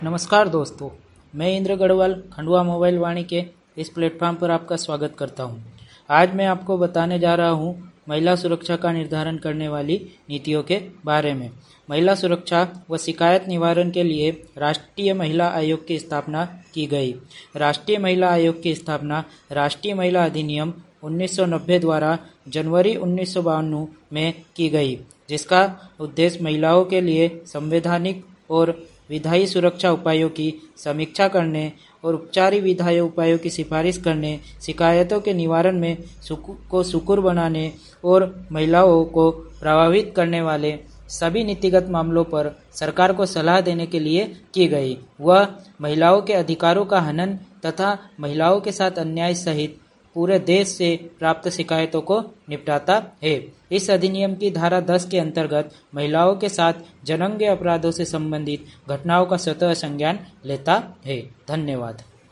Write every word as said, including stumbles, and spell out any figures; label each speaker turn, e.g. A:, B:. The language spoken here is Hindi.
A: नमस्कार दोस्तों, मैं इंद्र गढ़वाल खंडवा मोबाइल वाणी के इस प्लेटफॉर्म पर आपका स्वागत करता हूं। आज मैं आपको बताने जा रहा हूं महिला सुरक्षा का निर्धारण करने वाली नीतियों के बारे में। महिला सुरक्षा व शिकायत निवारण के लिए राष्ट्रीय महिला आयोग की स्थापना की गई। राष्ट्रीय महिला आयोग की स्थापना राष्ट्रीय महिला अधिनियम उन्नीस सौ नब्बे द्वारा जनवरी उन्नीस सौ बावन में की गई, जिसका उद्देश्य महिलाओं के लिए संवैधानिक और विधायी सुरक्षा उपायों की समीक्षा करने और उपचारी विधायी उपायों की सिफारिश करने, शिकायतों के निवारण में सुकु, को सुकुर बनाने और महिलाओं को प्रभावित करने वाले सभी नीतिगत मामलों पर सरकार को सलाह देने के लिए की गई। वह महिलाओं के अधिकारों का हनन तथा महिलाओं के साथ अन्याय सहित पूरे देश से प्राप्त शिकायतों को निपटाता है। इस अधिनियम की धारा दस के अंतर्गत महिलाओं के साथ जघन्य अपराधों से संबंधित घटनाओं का स्वतः संज्ञान लेता है। धन्यवाद।